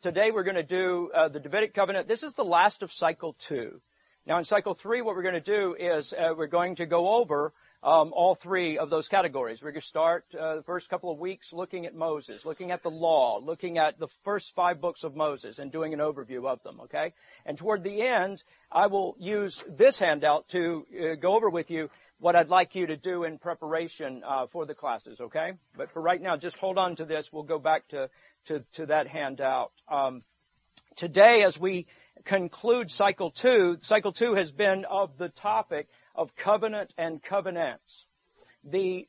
Today we're going to do the Davidic covenant. This is the last of cycle 2. Now in cycle 3, what we're going to do is we're going to go over all 3 of those categories. We're going to start the first couple of weeks looking at Moses, looking at the law, looking at the first 5 books of Moses and doing an overview of them, okay? And toward the end, I will use this handout to go over with you what I'd like you to do in preparation for the classes, okay? But for right now, just hold on to this. We'll go back to that handout. Today, as we conclude cycle 2 has been of the topic of covenant and covenants. The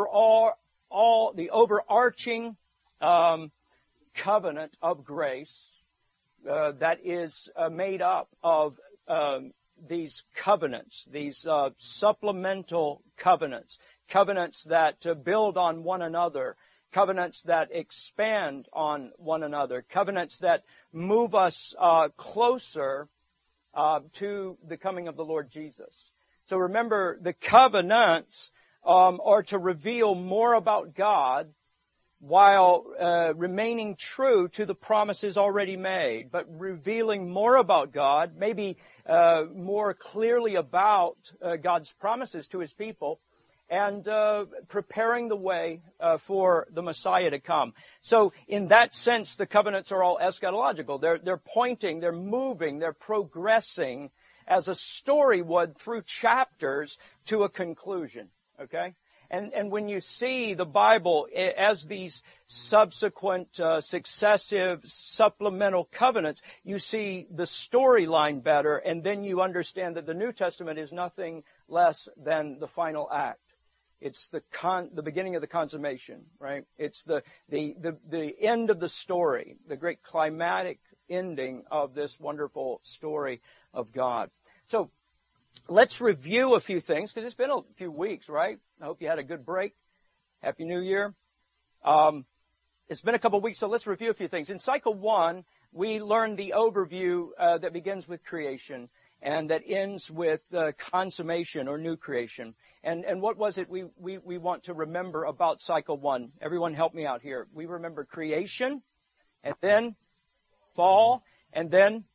overarching covenant of grace that is made up of these covenants, these supplemental covenants, covenants that build on one another, covenants that expand on one another, covenants that move us closer to the coming of the Lord Jesus. So remember, the covenants are to reveal more about God while remaining true to the promises already made, but revealing more about God, maybe more clearly about God's promises to His people, and preparing the way for the Messiah to come. So in that sense, the covenants are all eschatological. They're pointing, they're moving, they're progressing as a story would through chapters to a conclusion, okay? And when you see the Bible as these subsequent, successive, supplemental covenants, you see the storyline better, and then you understand that the New Testament is nothing less than the final act. It's the beginning of the consummation, right? It's the end of the story, the great climatic ending of this wonderful story of God. So let's review a few things, because it's been a few weeks, right? I hope you had a good break. Happy New Year. It's been a couple of weeks, so let's review a few things. In cycle 1, we learned the overview that begins with creation and that ends with consummation or new creation. And what was it we want to remember about cycle 1? Everyone help me out here. We remember creation, and then fall, and then.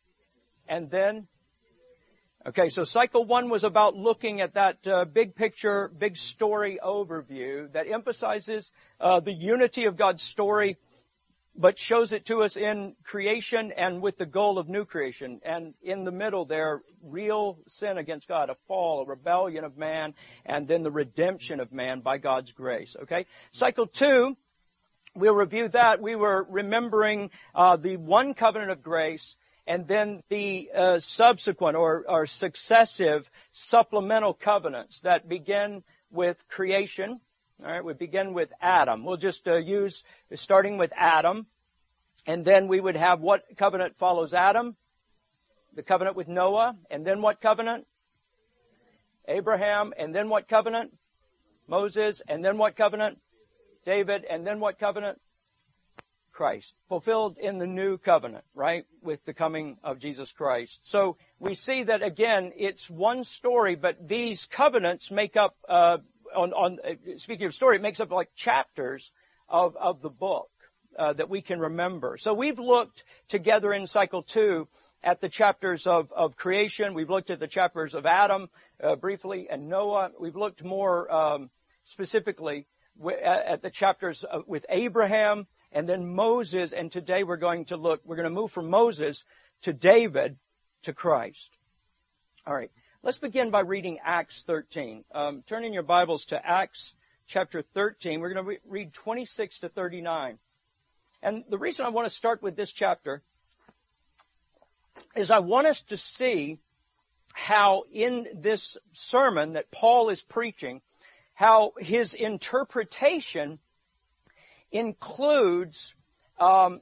Okay, so cycle 1 was about looking at that big picture, big story overview that emphasizes the unity of God's story, but shows it to us in creation and with the goal of new creation. And in the middle there, real sin against God, a fall, a rebellion of man, and then the redemption of man by God's grace. Okay, cycle 2, we'll review that. We were remembering the one covenant of grace, and then the subsequent or successive supplemental covenants that begin with creation. All right, we begin with Adam. We'll just use starting with Adam, and then we would have what covenant follows Adam? The covenant with Noah, and then what covenant? Abraham, and then what covenant? Moses, and then what covenant? David, and then what covenant? Christ, fulfilled in the new covenant, right, with the coming of Jesus Christ. So we see that, again, it's one story, but these covenants make up, speaking of story, it makes up like chapters of the book that we can remember. So we've looked together in cycle 2 at the chapters of creation. We've looked at the chapters of Adam briefly and Noah. We've looked more specifically at the chapters with Abraham and then Moses, and today we're going to move from Moses to David to Christ. All right, let's begin by reading Acts 13. Turn in your Bibles to Acts chapter 13. We're going to read 26 to 39. And the reason I want to start with this chapter is I want us to see how in this sermon that Paul is preaching, how his interpretation includes how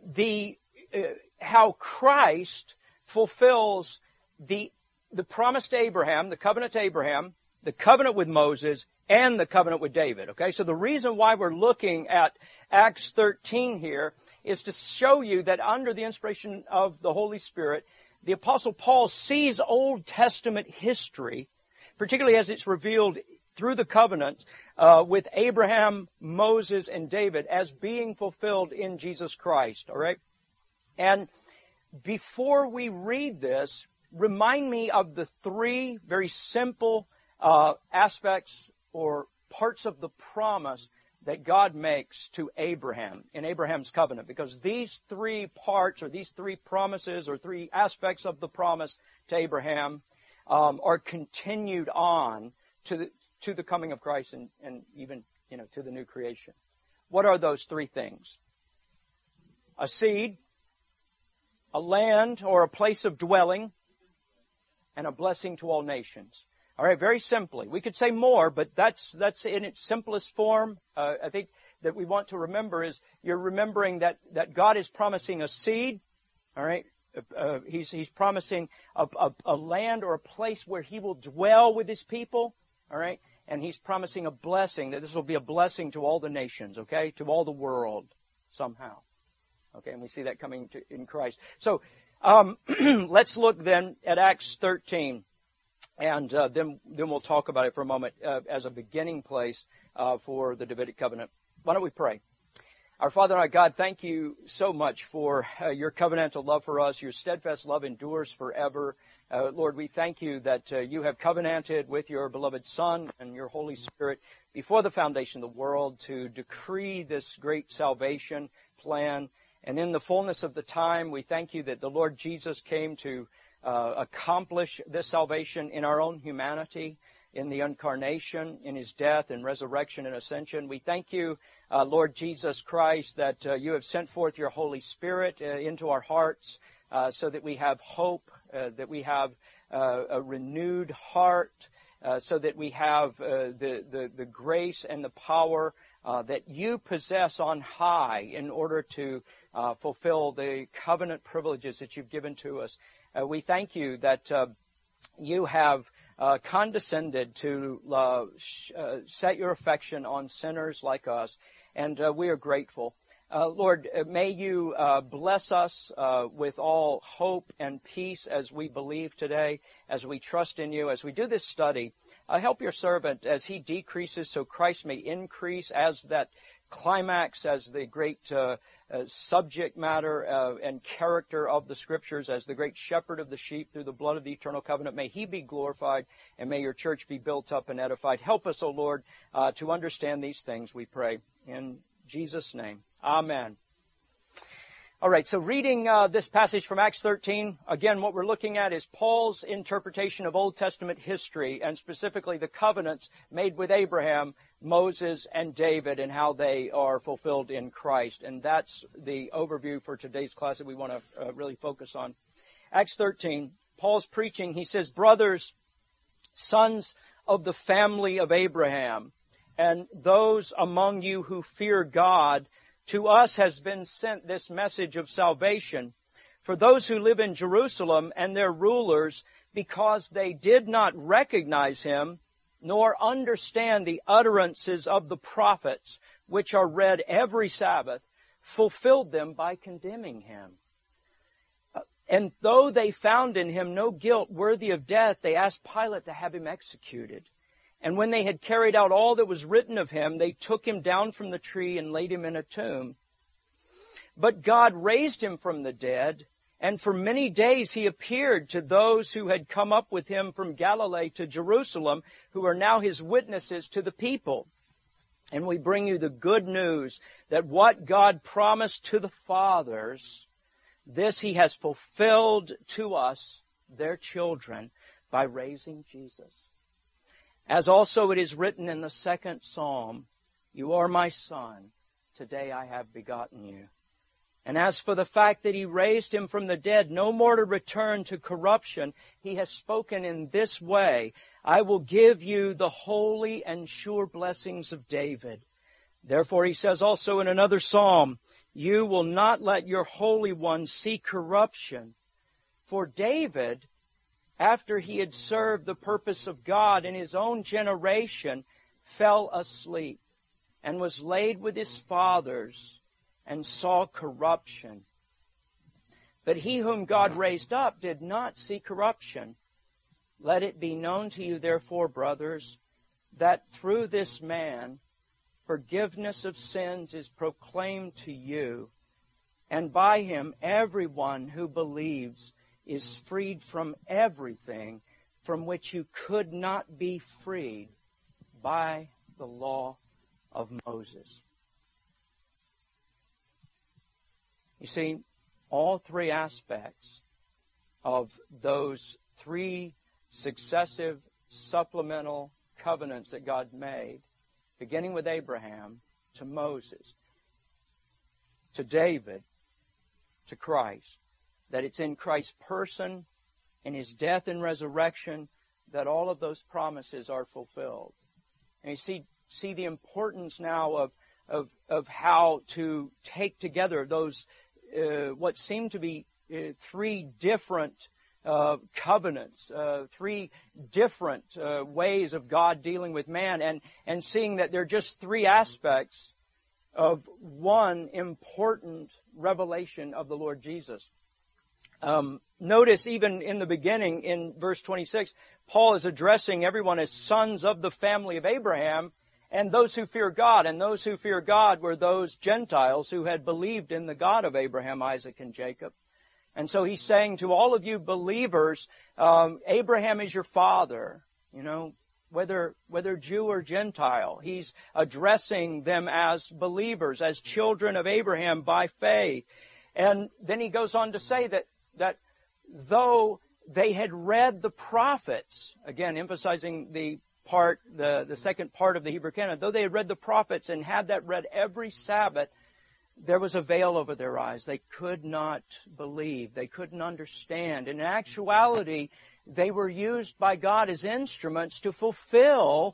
Christ fulfills the promise to Abraham, the covenant to Abraham, the covenant with Moses, and the covenant with David. Okay, so the reason why we're looking at Acts 13 here is to show you that under the inspiration of the Holy Spirit, the Apostle Paul sees Old Testament history, particularly as it's revealed through the covenants with Abraham, Moses, and David as being fulfilled in Jesus Christ. All right? And before we read this, remind me of the three very simple aspects or parts of the promise that God makes to Abraham in Abraham's covenant. Because these three parts or these three promises or three aspects of the promise to Abraham are continued on to the coming of Christ and even, to the new creation. What are those three things? A seed, a land or a place of dwelling, and a blessing to all nations. All right, very simply. We could say more, but that's in its simplest form. I think that we want to remember is you're remembering that God is promising a seed. All right, He's promising a land or a place where He will dwell with His people. All right, and He's promising a blessing, that this will be a blessing to all the nations. Okay, to all the world somehow. Okay, and we see that coming in Christ. So let's look then at Acts 13. And then we'll talk about it for a moment as a beginning place for the Davidic covenant. Why don't we pray? Our Father and our God, thank you so much for your covenantal love for us. Your steadfast love endures forever. Lord, we thank you that you have covenanted with your beloved Son and your Holy Spirit before the foundation of the world to decree this great salvation plan. And in the fullness of the time, we thank you that the Lord Jesus came to accomplish this salvation in our own humanity, in the incarnation, in His death and resurrection and ascension. We thank you, Lord Jesus Christ, that you have sent forth your Holy Spirit into our hearts so that we have hope, that we have a renewed heart, so that we have the grace and the power that you possess on high in order to fulfill the covenant privileges that you've given to us. We thank you that you have condescended to set your affection on sinners like us, and we are grateful. Lord, may you bless us with all hope and peace as we believe today, as we trust in you, as we do this study. Help your servant as he decreases so Christ may increase, as that climax, as the great subject matter and character of the Scriptures, as the great shepherd of the sheep through the blood of the eternal covenant. May He be glorified, and may your church be built up and edified. Help us, O Lord, to understand these things, we pray. In Jesus' name, amen. All right, so reading this passage from Acts 13, again, what we're looking at is Paul's interpretation of Old Testament history, and specifically the covenants made with Abraham, Moses, and David, and how they are fulfilled in Christ. And that's the overview for today's class that we want to really focus on. Acts 13, Paul's preaching, he says, "Brothers, sons of the family of Abraham, and those among you who fear God, to us has been sent this message of salvation. For those who live in Jerusalem and their rulers, because they did not recognize Him, nor understand the utterances of the prophets, which are read every Sabbath, fulfilled them by condemning Him. And though they found in Him no guilt worthy of death, they asked Pilate to have Him executed. And when they had carried out all that was written of Him, they took Him down from the tree and laid Him in a tomb. But God raised Him from the dead, and for many days He appeared to those who had come up with Him from Galilee to Jerusalem, who are now His witnesses to the people. And we bring you the good news that what God promised to the fathers, this He has fulfilled to us, their children, by raising Jesus. As also it is written in the second psalm, you are my son, today I have begotten you. And as for the fact that He raised Him from the dead, no more to return to corruption, He has spoken in this way, I will give you the holy and sure blessings of David. Therefore He says also in another psalm, you will not let your Holy One see corruption. For David, after he had served the purpose of God in his own generation, fell asleep and was laid with his fathers and saw corruption. But He whom God raised up did not see corruption. Let it be known to you, therefore, brothers, that through this man forgiveness of sins is proclaimed to you, And by him, everyone who believes is freed from everything from which you could not be freed by the law of Moses. You see, all three aspects of those three successive supplemental covenants that God made, beginning with Abraham, to Moses, to David, to Christ, that it's in Christ's person, in his death and resurrection, that all of those promises are fulfilled. And you see the importance now of how to take together those what seem to be three different covenants, three different ways of God dealing with man, and seeing that they're just three aspects of one important revelation of the Lord Jesus. Notice even in the beginning, in verse 26, Paul is addressing everyone as sons of the family of Abraham and those who fear God. And those who fear God were those Gentiles who had believed in the God of Abraham, Isaac, and Jacob. And so he's saying to all of you believers, Abraham is your father, whether Jew or Gentile. He's addressing them as believers, as children of Abraham by faith. And then he goes on to say that though they had read the prophets, again emphasizing the second part of the Hebrew canon, though they had read the prophets and had that read every Sabbath, there was a veil over their eyes. They could not believe. They couldn't understand. In actuality, they were used by God as instruments to fulfill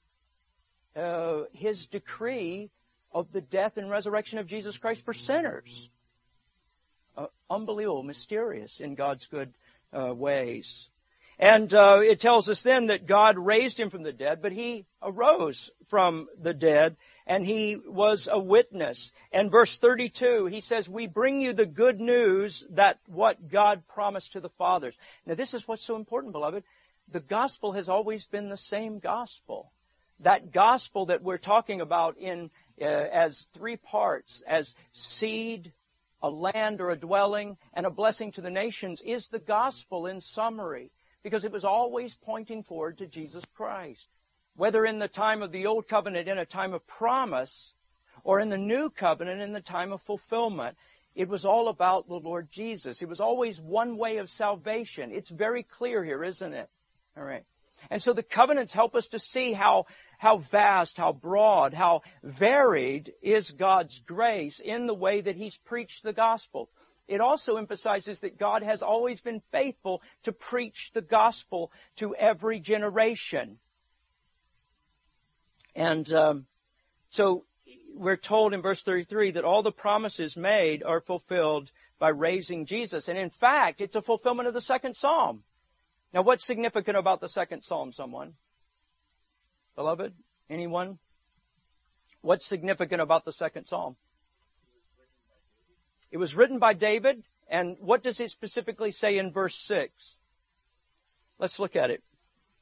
His decree of the death and resurrection of Jesus Christ for sinners. Unbelievable, mysterious in God's good ways. And it tells us then that God raised Him from the dead, but He arose from the dead, and He was a witness. And verse 32, He says, we bring you the good news that what God promised to the fathers. Now this is what's so important, beloved. The gospel has always been the same gospel. That gospel that we're talking about as three parts, as seed, a land or a dwelling, and a blessing to the nations, is the gospel in summary, because it was always pointing forward to Jesus Christ. Whether in the time of the Old Covenant in a time of promise, or in the New Covenant in the time of fulfillment, it was all about the Lord Jesus. It was always one way of salvation. It's very clear here, isn't it? All right. And so the covenants help us to see how vast, how broad, how varied is God's grace in the way that He's preached the gospel. It also emphasizes that God has always been faithful to preach the gospel to every generation. And so we're told in verse 33 that all the promises made are fulfilled by raising Jesus. And in fact, it's a fulfillment of the second psalm. Now, what's significant about the second psalm, someone? Beloved, anyone? What's significant about the second psalm? It was written by David, and what does it specifically say in verse 6? Let's look at it.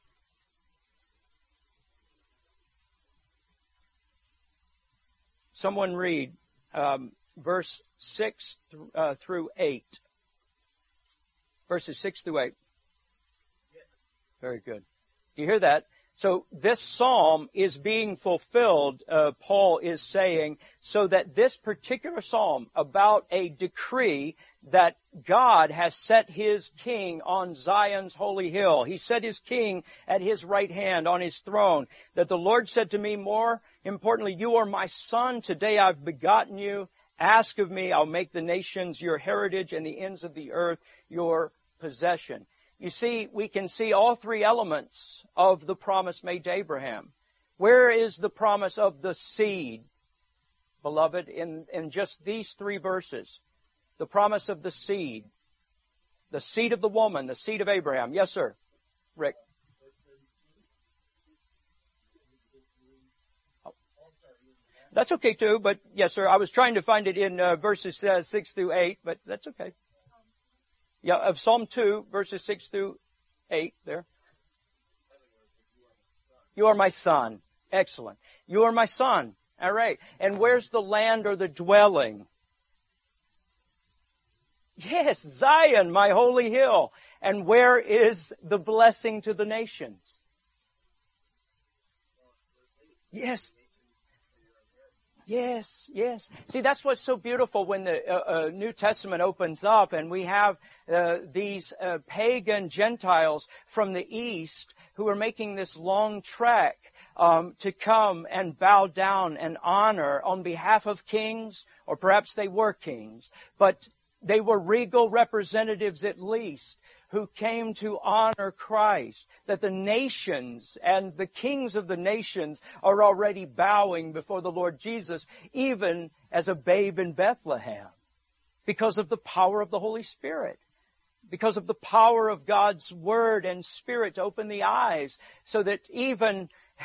Someone read verse 6 through 8. Verses 6 through 8. Very good. Do you hear that? So this psalm is being fulfilled, Paul is saying, so that this particular psalm about a decree that God has set His king on Zion's holy hill. He set His king at His right hand on His throne. That the Lord said to me, more importantly, you are my son. Today I've begotten you. Ask of me, I'll make the nations your heritage and the ends of the earth your possession. You see, we can see all three elements of the promise made to Abraham. Where is the promise of the seed, beloved, in just these three verses? The promise of the seed of the woman, the seed of Abraham. Yes, sir. Rick. Oh. That's okay too, but yes, sir. I was trying to find it in verses 6 through 8, but that's okay. Yeah, of Psalm 2, verses 6 through 8 there. You are my son. Excellent. You are my son. All right. And where's the land or the dwelling? Yes, Zion, my holy hill. And where is the blessing to the nations? Yes. Yes, yes. See, that's what's so beautiful when the New Testament opens up and we have these pagan Gentiles from the East who are making this long trek to come and bow down and honor on behalf of kings, or perhaps they were kings, but they were regal representatives at least, who came to honor Christ, that the nations and the kings of the nations are already bowing before the Lord Jesus, even as a babe in Bethlehem, because of the power of the Holy Spirit, because of the power of God's Word and Spirit to open the eyes, so that even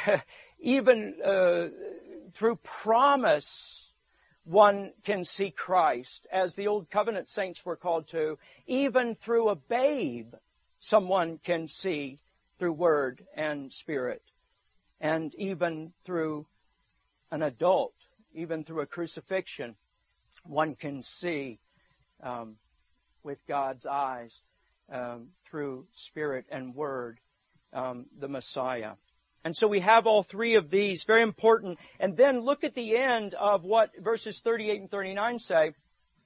through promise, one can see Christ, as the Old Covenant saints were called to. Even through a babe, someone can see through Word and Spirit. And even through an adult, even through a crucifixion, one can see with God's eyes, through Spirit and Word, the Messiah. And so we have all three of these, very important. And then look at the end of what verses 38 and 39 say.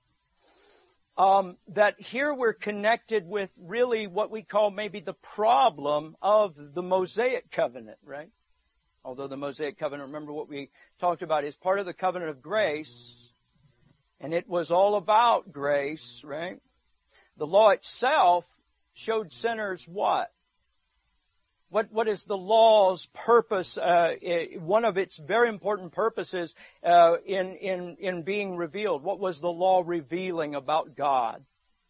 That here we're connected with really what we call maybe the problem of the Mosaic covenant, right? Although the Mosaic covenant, remember what we talked about, is part of the covenant of grace. And it was all about grace, right? The law itself showed sinners what? What is the law's purpose? One of its very important purposes in being revealed. What was the law revealing about God?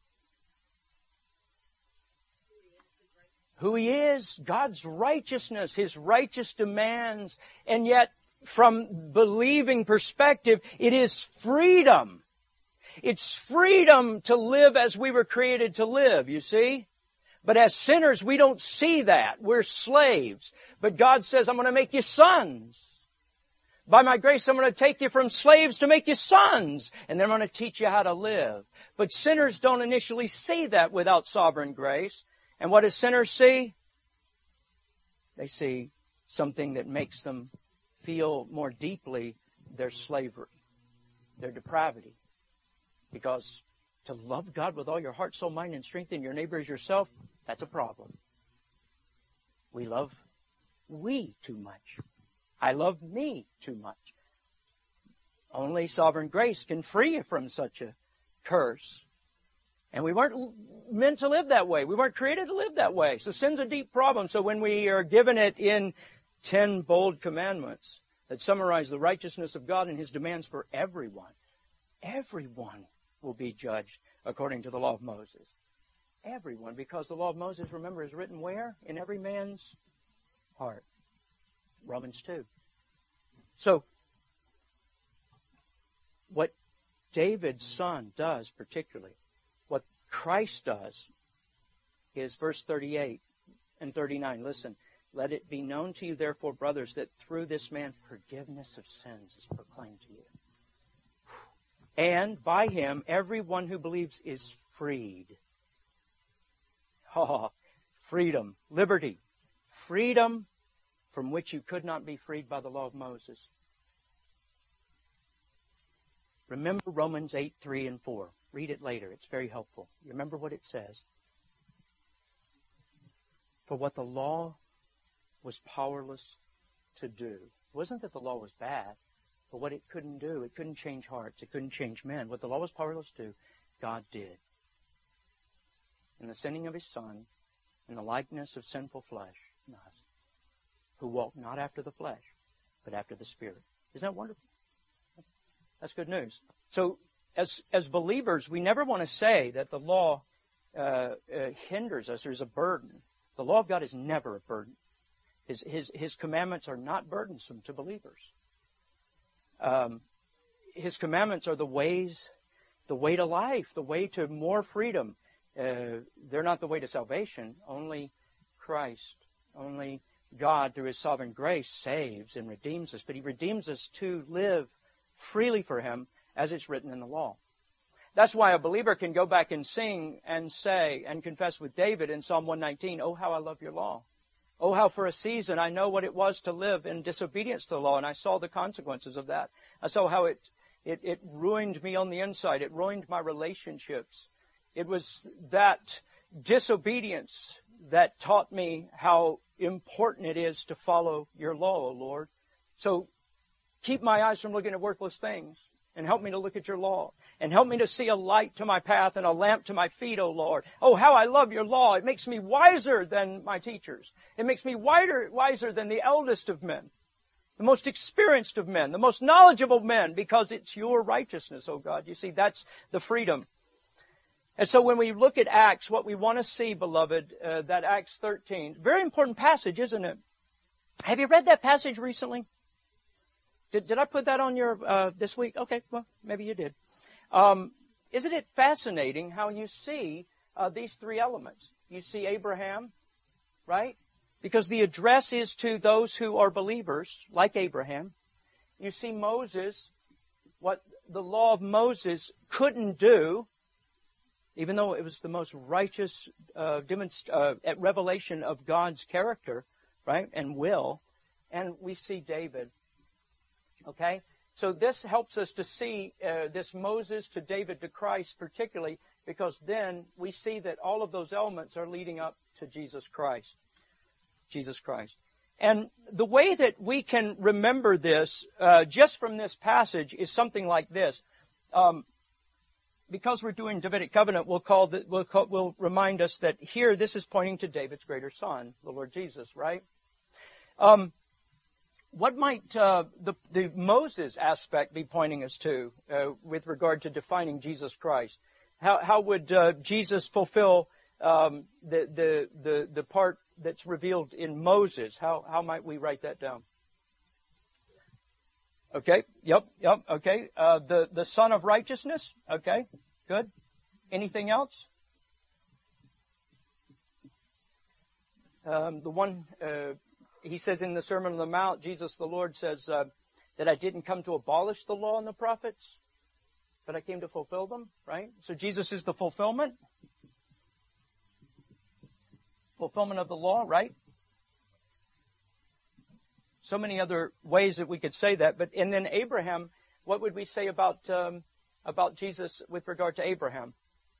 Who He is, God's righteousness, His righteous demands, and yet from believing perspective, it is freedom. It's freedom to live as we were created to live, you see? But as sinners, we don't see that. We're slaves. But God says, I'm going to make you sons. By my grace, I'm going to take you from slaves to make you sons. And then I'm going to teach you how to live. But sinners don't initially see that without sovereign grace. And what do sinners see? They see something that makes them feel more deeply their slavery, their depravity. Because to love God with all your heart, soul, mind, and strength, and your neighbor as yourself, that's a problem. We love we too much. I love me too much. Only sovereign grace can free you from such a curse. And we weren't meant to live that way. We weren't created to live that way. So sin's a deep problem. So when we are given it in 10 bold commandments that summarize the righteousness of God and His demands for everyone will be judged according to the law of Moses. Everyone, because the law of Moses, remember, is written where? In every man's heart. Romans 2. So, what David's son does particularly, what Christ does, is verse 38 and 39. Listen, let it be known to you, therefore, brothers, that through this man forgiveness of sins is proclaimed to you. And by Him, everyone who believes is freed. Oh, freedom, liberty, freedom from which you could not be freed by the law of Moses. Remember Romans 8, 3 and 4. Read it later. It's very helpful. You remember what it says? For what the law was powerless to do. It wasn't that the law was bad, but what it couldn't do. It couldn't change hearts. It couldn't change men. What the law was powerless to do, God did. In the sending of His Son, in the likeness of sinful flesh in us, who walked not after the flesh, but after the Spirit. Isn't that wonderful? That's good news. So, as believers, we never want to say that the law hinders us or is a burden. The law of God is never a burden. His commandments are not burdensome to believers. His commandments are the way to life, the way to more freedom. They're not the way to salvation. Only Christ, only God through His sovereign grace saves and redeems us. But He redeems us to live freely for Him as it's written in the law. That's why a believer can go back and sing and say and confess with David in Psalm 119, "Oh, how I love your law. Oh, how for a season I know what it was to live in disobedience to the law, and I saw the consequences of that. I saw how it ruined me on the inside. It ruined my relationships. It was that disobedience that taught me how important it is to follow your law, O Lord. So keep my eyes from looking at worthless things, and help me to look at your law. And help me to see a light to my path and a lamp to my feet, O Lord. Oh, how I love your law. It makes me wiser than my teachers. It makes me wiser than the eldest of men, the most experienced of men, the most knowledgeable men, because it's your righteousness, O God." You see, that's the freedom. And so when we look at Acts, what we want to see, beloved, that Acts 13, very important passage, isn't it? Have you read that passage recently? Did I put that on your this week? Okay, well, maybe you did. Isn't it fascinating how you see these three elements? You see Abraham, right? Because the address is to those who are believers, like Abraham. You see Moses, what the law of Moses couldn't do, even though it was the most righteous revelation of God's character, right, and will. And we see David. Okay? So this helps us to see this Moses to David to Christ particularly, because then we see that all of those elements are leading up to Jesus Christ. Jesus Christ. And the way that we can remember this just from this passage is something like this. Because we're doing Davidic covenant, we'll remind us that here this is pointing to David's greater son, the Lord Jesus, right? What might the Moses aspect be pointing us to with regard to defining Jesus Christ? How would Jesus fulfill the part that's revealed in Moses? How might we write that down? Okay. Yep. Okay. The Son of Righteousness. Okay. Good. Anything else? The one, he says in the Sermon on the Mount, Jesus the Lord says that I didn't come to abolish the law and the prophets, but I came to fulfill them, right? So Jesus is the fulfillment. Fulfillment of the law, right? So many other ways that we could say that. And then Abraham, what would we say about Jesus with regard to Abraham?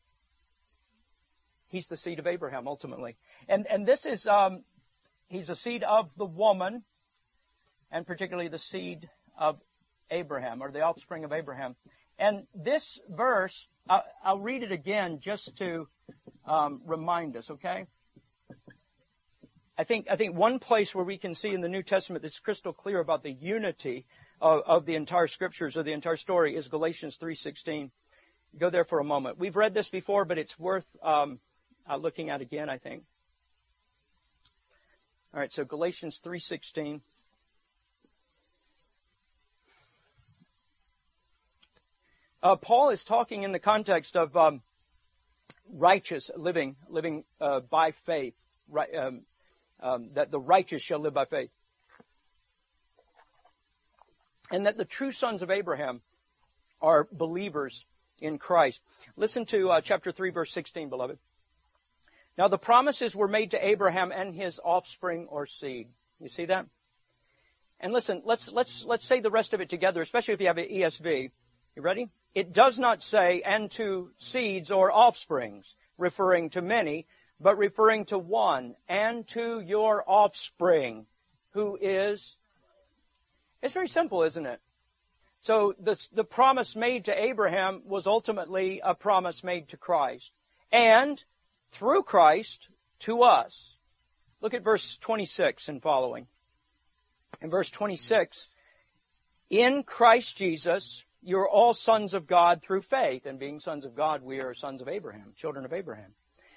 He's the seed of Abraham, ultimately. And this is, he's a seed of the woman, and particularly the seed of Abraham, or the offspring of Abraham. And this verse, I'll read it again just to remind us, okay? I think one place where we can see in the New Testament that's crystal clear about the unity of the entire Scriptures or the entire story is Galatians 3:16. Go there for a moment. We've read this before, but it's worth looking at again, I think. All right, so Galatians 3:16. Paul is talking in the context of righteous living by faith. Right, that the righteous shall live by faith. And that the true sons of Abraham are believers in Christ. Listen to chapter 3, verse 16, beloved. Now the promises were made to Abraham and his offspring or seed. You see that? And listen, let's say the rest of it together, especially if you have an ESV. You ready? It does not say, and to seeds or offsprings, referring to many, but referring to one, and to your offspring, who is... It's very simple, isn't it? So the promise made to Abraham was ultimately a promise made to Christ. And through Christ, to us. Look at verse 26 and following. In verse 26, in Christ Jesus, you're all sons of God through faith. And being sons of God, we are sons of Abraham, children of Abraham.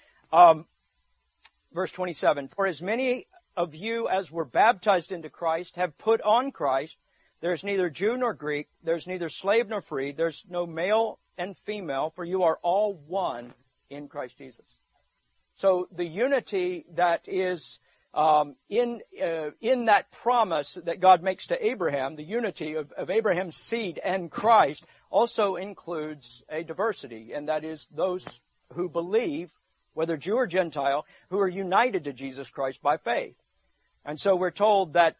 Verse 27, for as many of you as were baptized into Christ have put on Christ. There's neither Jew nor Greek. There's neither slave nor free. There's no male and female, for you are all one in Christ Jesus. So the unity that is in that promise that God makes to Abraham, the unity of Abraham's seed and Christ, also includes a diversity, and that is those who believe, whether Jew or Gentile, who are united to Jesus Christ by faith. And so we're told that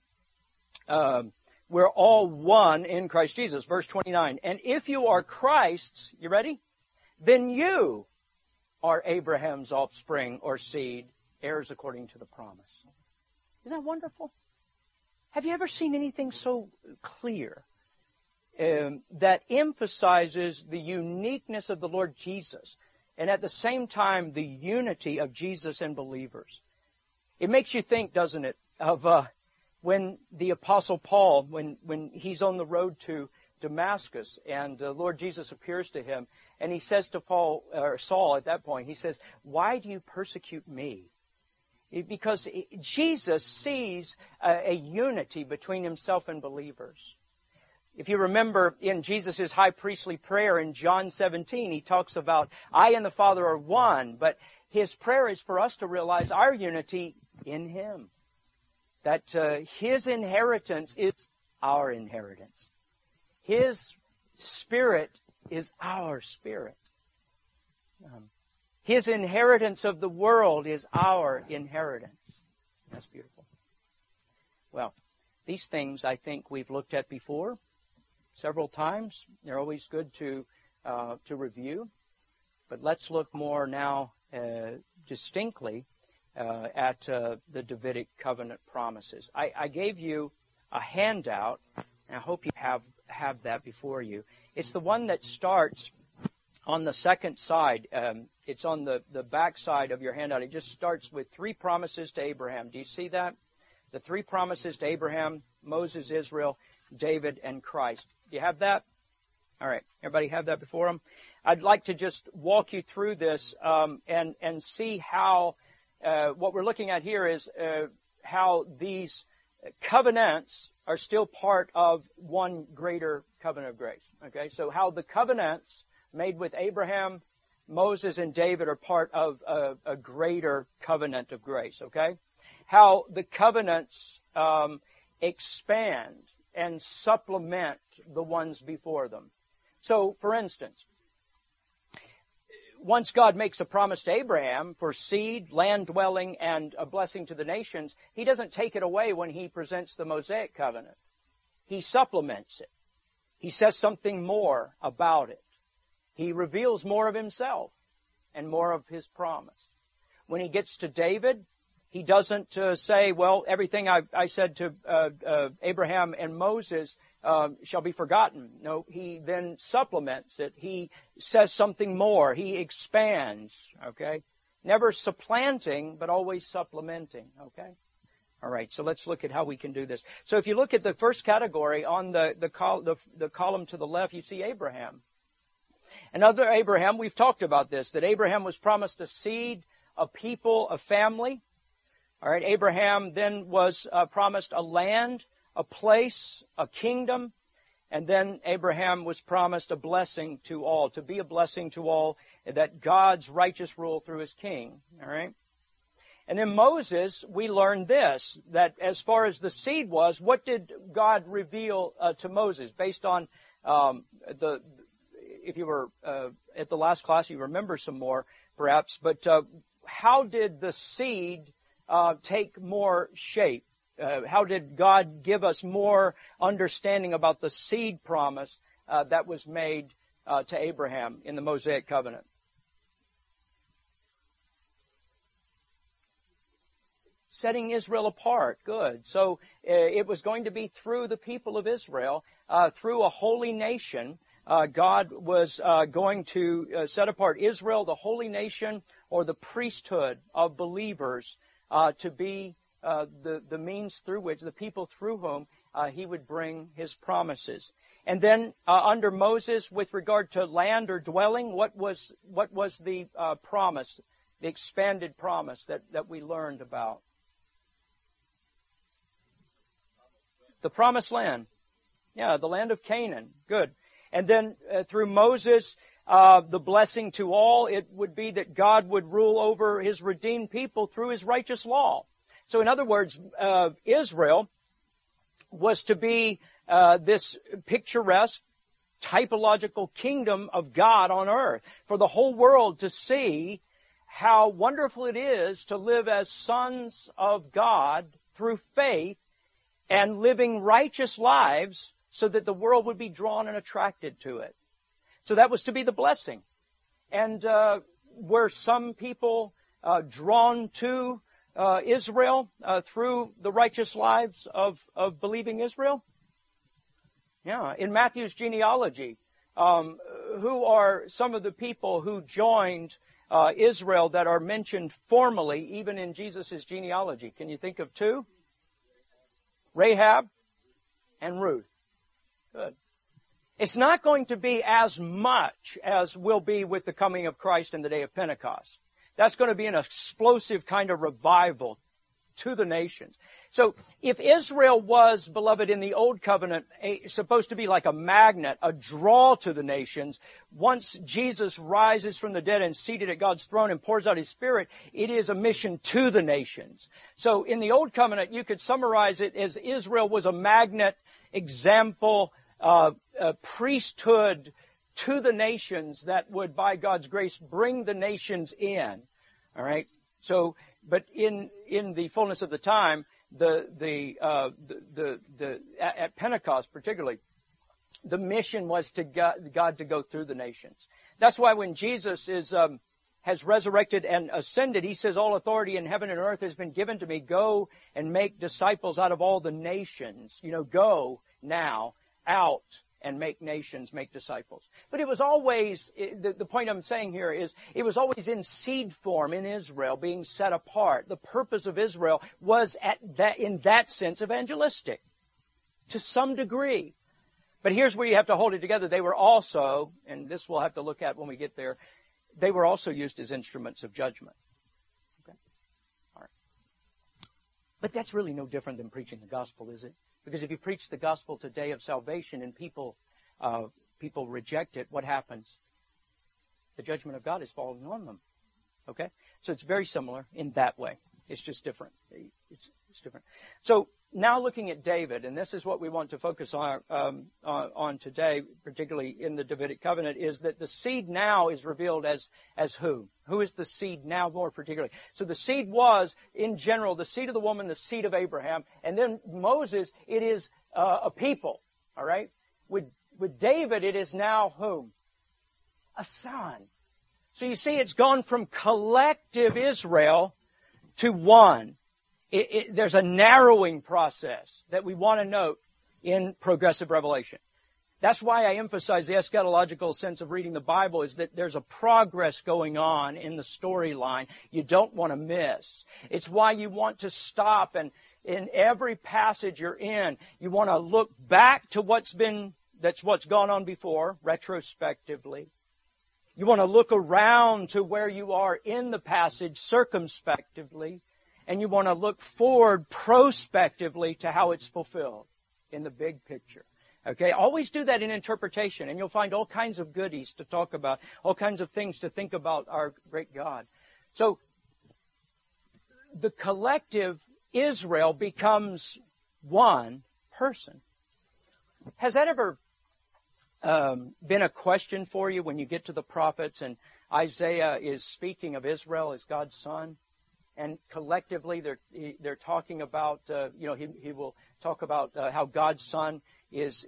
we're all one in Christ Jesus. Verse 29, and if you are Christ's, you ready? Then you are Abraham's offspring or seed, heirs according to the promise. Isn't that wonderful? Have you ever seen anything so clear that emphasizes the uniqueness of the Lord Jesus and at the same time the unity of Jesus and believers? It makes you think, doesn't it, of when the Apostle Paul, when he's on the road to Damascus and the Lord Jesus appears to him and he says to Saul at that point, he says, why do you persecute me? Because Jesus sees a unity between himself and believers. If you remember in Jesus' high priestly prayer in John 17, he talks about, I and the Father are one, but his prayer is for us to realize our unity in him. That his inheritance is our inheritance. His spirit is our spirit. His inheritance of the world is our inheritance. That's beautiful. Well, these things I think we've looked at before several times. They're always good to review. But let's look more now distinctly at the Davidic covenant promises. I gave you a handout, and I hope you have that before you. It's the one that starts on the second side. It's on the back side of your handout. It just starts with 3 promises to Abraham. Do you see that? The 3 promises to Abraham, Moses, Israel, David, and Christ. Do you have that? All right. Everybody have that before them? I'd like to just walk you through this and see how what we're looking at here is how these covenants are still part of one greater covenant of grace. Okay? So how the covenants made with Abraham, Moses, and David are part of a greater covenant of grace, okay? How the covenants expand and supplement the ones before them. So, for instance, once God makes a promise to Abraham for seed, land dwelling, and a blessing to the nations, he doesn't take it away when he presents the Mosaic covenant. He supplements it. He says something more about it. He reveals more of himself and more of his promise. When he gets to David, he doesn't say, well, everything I said to Abraham and Moses shall be forgotten. No, he then supplements it. He says something more. He expands, okay? Never supplanting, but always supplementing, okay? All right, so let's look at how we can do this. So if you look at the first category on the column to the left, you see Abraham. Another Abraham, we've talked about this, that Abraham was promised a seed, a people, a family. All right, Abraham then was promised a land, a place, a kingdom, and then Abraham was promised a blessing to all, to be a blessing to all, that God's righteous rule through his king. All right. And then Moses, we learned this, that as far as the seed was, what did God reveal to Moses based on if you were at the last class, you remember some more, perhaps. But how did the seed take more shape? How did God give us more understanding about the seed promise that was made to Abraham in the Mosaic covenant? Setting Israel apart. Good. So it was going to be through the people of Israel, through a holy nation. God was going to set apart Israel, the holy nation, or the priesthood of believers to be the means through which, the people through whom he would bring his promises. And then under Moses, with regard to land or dwelling, what was the promise, the expanded promise that we learned about? The promised land. Yeah, the land of Canaan. Good. And then through Moses, the blessing to all, it would be that God would rule over his redeemed people through his righteous law. So in other words, Israel was to be this picturesque, typological kingdom of God on earth, for the whole world to see how wonderful it is to live as sons of God through faith and living righteous lives so that the world would be drawn and attracted to it. So that was to be the blessing. And were some people drawn to Israel through the righteous lives of believing Israel? Yeah. In Matthew's genealogy, who are some of the people who joined Israel that are mentioned formally even in Jesus' genealogy? Can you think of two? Rahab and Ruth. Good. It's not going to be as much as will be with the coming of Christ in the day of Pentecost. That's going to be an explosive kind of revival to the nations. So if Israel was, beloved, in the Old Covenant, supposed to be like a magnet, a draw to the nations, once Jesus rises from the dead and seated at God's throne and pours out His Spirit, it is a mission to the nations. So in the Old Covenant, you could summarize it as Israel was a magnet, example, priesthood to the nations that would, by God's grace, bring the nations in. All right. So, but in the fullness of the time, at Pentecost particularly, the mission was to God to go through the nations. That's why when Jesus has resurrected and ascended, He says, "All authority in heaven and earth has been given to me. Go and make disciples out of all the nations." Go now out and make nations, make disciples. But it was always, the point I'm saying here is, it was always in seed form in Israel, being set apart. The purpose of Israel was in that sense evangelistic, to some degree. But here's where you have to hold it together. They were also, and this we'll have to look at when we get there, they were also used as instruments of judgment. Okay? All right. But that's really no different than preaching the gospel, is it? Because if you preach the gospel today of salvation and people reject it, what happens? The judgment of God is falling on them. Okay? So it's very similar in that way. It's just different. It's different. So now looking at David, and this is what we want to focus on today, particularly in the Davidic covenant, is that the seed now is revealed as who? Who is the seed now more particularly? So the seed was, in general, the seed of the woman, the seed of Abraham, and then Moses, it is a people. All right? With David, it is now whom? A son. So you see, it's gone from collective Israel to one. There's a narrowing process that we want to note in progressive revelation. That's why I emphasize the eschatological sense of reading the Bible, is that there's a progress going on in the storyline you don't want to miss. It's why you want to stop, and in every passage you're in, you want to look back to what's gone on before, retrospectively. You want to look around to where you are in the passage circumspectively. And you want to look forward prospectively to how it's fulfilled in the big picture. Okay? Always do that in interpretation, and you'll find all kinds of goodies to talk about, all kinds of things to think about our great God. So, the collective Israel becomes one person. Has that ever been a question for you when you get to the prophets and Isaiah is speaking of Israel as God's son? And collectively, they're talking about, he will talk about how God's Son is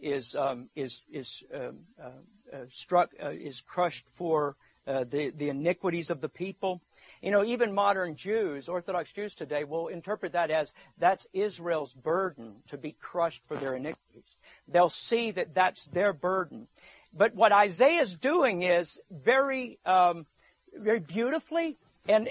crushed for the iniquities of the people. Even modern Jews, Orthodox Jews today, will interpret that as that's Israel's burden to be crushed for their iniquities. They'll see that that's their burden. But what Isaiah's doing is very beautifully and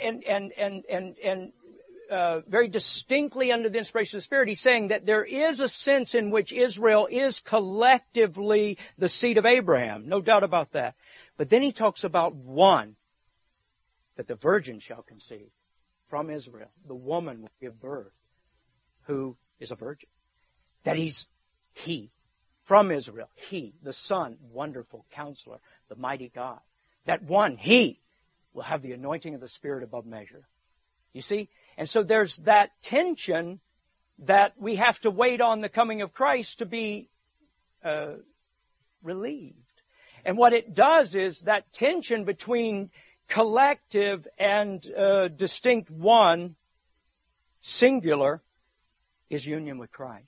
very distinctly under the inspiration of the Spirit, he's saying that there is a sense in which Israel is collectively the seed of Abraham. No doubt about that. But then he talks about one, that the virgin shall conceive from Israel. The woman will give birth, who is a virgin. That he, from Israel, he, the Son, wonderful Counselor, the mighty God. That one, he, will have the anointing of the Spirit above measure. You see? And so there's that tension that we have to wait on the coming of Christ to be relieved. And what it does is that tension between collective and distinct one, singular, is union with Christ.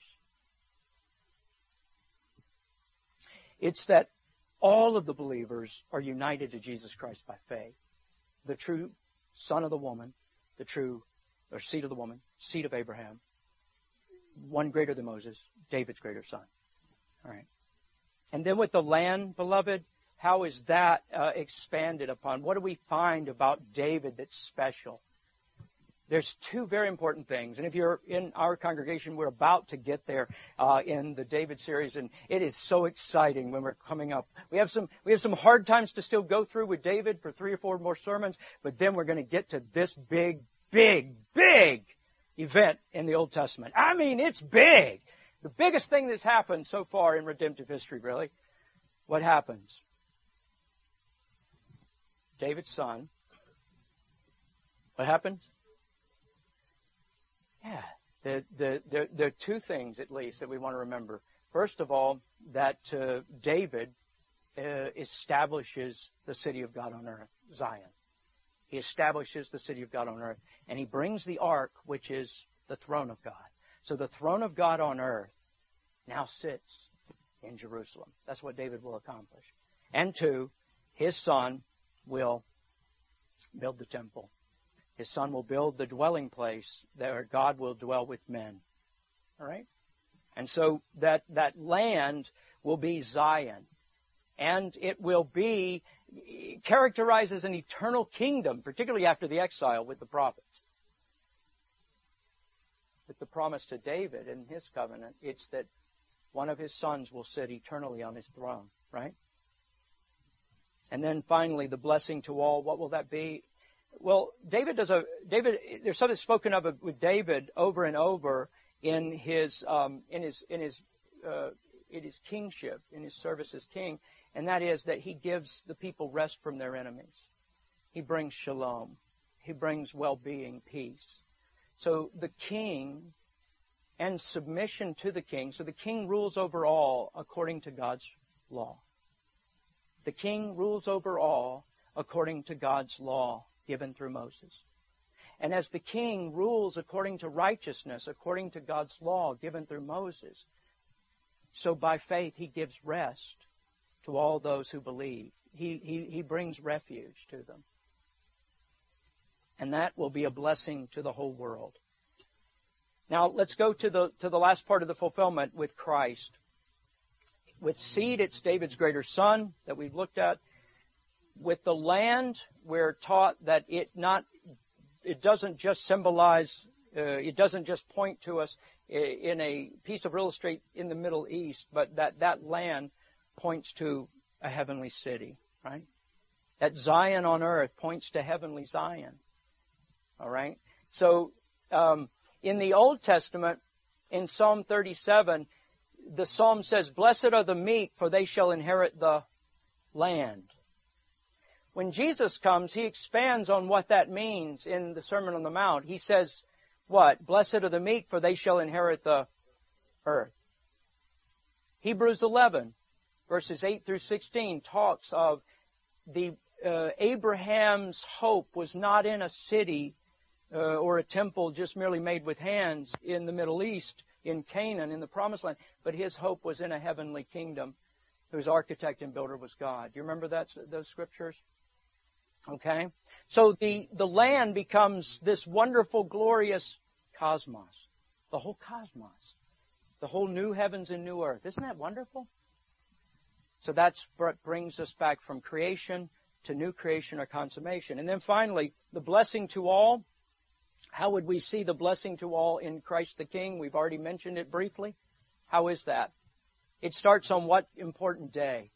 It's that all of the believers are united to Jesus Christ by faith. The true son of the woman, the true, or seed of the woman, seed of Abraham, one greater than Moses, David's greater son. All right. And then with the land, beloved, how is that expanded upon? What do we find about David that's special? There's two very important things. And if you're in our congregation, we're about to get there in the David series. And it is so exciting when we're coming up. We have some hard times to still go through with David for 3 or 4 more sermons. But then we're going to get to this big event in the Old Testament. I mean, it's big. The biggest thing that's happened so far in redemptive history, really. What happens? David's son. What happens? Yeah, there are two things at least that we want to remember. First of all, that David establishes the city of God on earth, Zion. He establishes the city of God on earth, and he brings the ark, which is the throne of God. So the throne of God on earth now sits in Jerusalem. That's what David will accomplish. And 2, his son will build the temple. His son will build the dwelling place where God will dwell with men. All right? And so that land will be Zion. And it will be characterized as an eternal kingdom, particularly after the exile with the prophets. With the promise to David in his covenant, it's that one of his sons will sit eternally on his throne, right? And then finally, the blessing to all. What will that be? Well, there's something spoken of with David over and over in his kingship, in his service as king, and that is that he gives the people rest from their enemies. He brings shalom. He brings well-being, peace. So the king and submission to the king. So the king rules over all according to God's law. The king rules over all according to God's law given through Moses. And as the king rules according to righteousness, according to God's law given through Moses, so by faith he gives rest to all those who believe. He brings refuge to them. And that will be a blessing to the whole world. Now let's go to the last part of the fulfillment with Christ. With seed, it's David's greater son that we've looked at. With the land, we're taught that it doesn't just symbolize, it doesn't just point to us in a piece of real estate in the Middle East, but that land points to a heavenly city, right? That Zion on earth points to heavenly Zion, all right? So in the Old Testament, in Psalm 37, the psalm says, "Blessed are the meek, for they shall inherit the land." When Jesus comes, he expands on what that means in the Sermon on the Mount. He says, what? Blessed are the meek, for they shall inherit the earth. Hebrews 11, verses 8 through 16, talks of Abraham's hope was not in a city or a temple just merely made with hands in the Middle East, in Canaan, in the Promised Land, but his hope was in a heavenly kingdom whose architect and builder was God. Do you remember those scriptures? Okay? So the land becomes this wonderful, glorious cosmos. The whole cosmos. The whole new heavens and new earth. Isn't that wonderful? So that's what brings us back from creation to new creation or consummation. And then finally, the blessing to all. How would we see the blessing to all in Christ the King? We've already mentioned it briefly. How is that? It starts on what important day?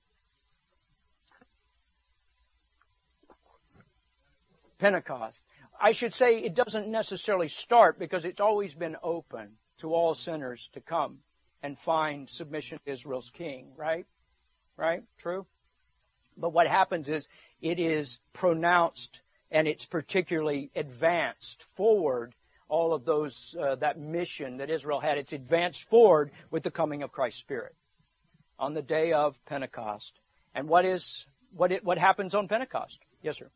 Pentecost. I should say it doesn't necessarily start because it's always been open to all sinners to come and find submission to Israel's king, right? Right? True? But what happens is it is pronounced and it's particularly advanced forward, all of those, that mission that Israel had. It's advanced forward with the coming of Christ's Spirit on the day of Pentecost. And what happens on Pentecost? Yes, sir.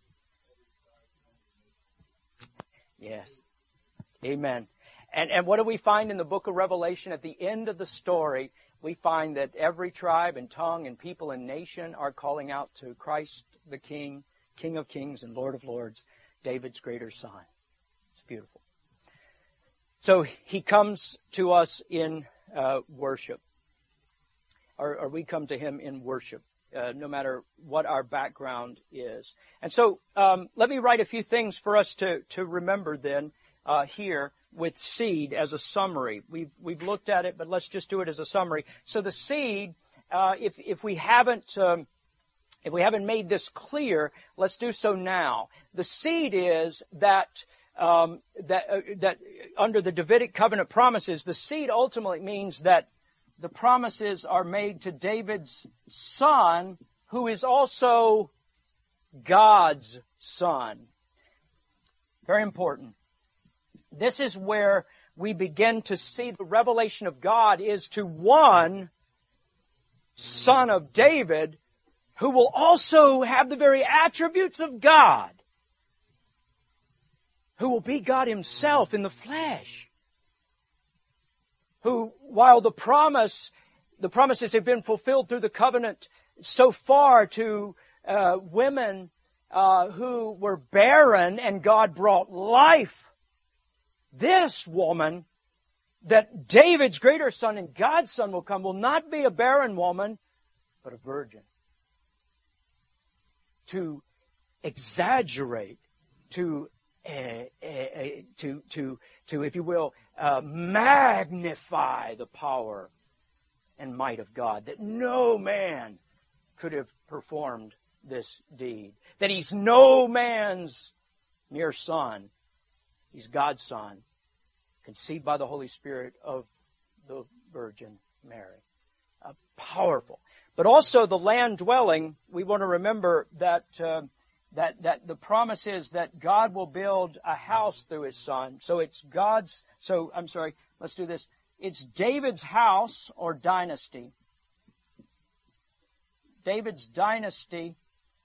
Yes. Amen. And what do we find in the book of Revelation? At the end of the story, we find that every tribe and tongue and people and nation are calling out to Christ the King, King of Kings and Lord of Lords, David's greater son. It's beautiful. So he comes to us in worship. Or we come to him in worship, no matter what our background is. And so let me write a few things for us to remember then here with seed as a summary. We've looked at it, but let's just do it as a summary. So the seed, if we haven't made this clear, let's do so now. The seed is that under the Davidic covenant promises, the seed ultimately means that the promises are made to David's son, who is also God's son. Very important. This is where we begin to see the revelation of God is to one son of David who will also have the very attributes of God, who will be God himself in the flesh, who, while the promises have been fulfilled through the covenant so far to women who were barren and God brought life, this woman, that David's greater son and God's son will come, will not be a barren woman, but a virgin. To exaggerate, to if you will, magnify the power and might of God, that no man could have performed this deed, that he's no man's mere son. He's God's son, conceived by the Holy Spirit of the Virgin Mary. Powerful. But also the land dwelling, we want to remember that the promise is that God will build a house through his son. So it's let's do this. It's David's house or dynasty. David's dynasty.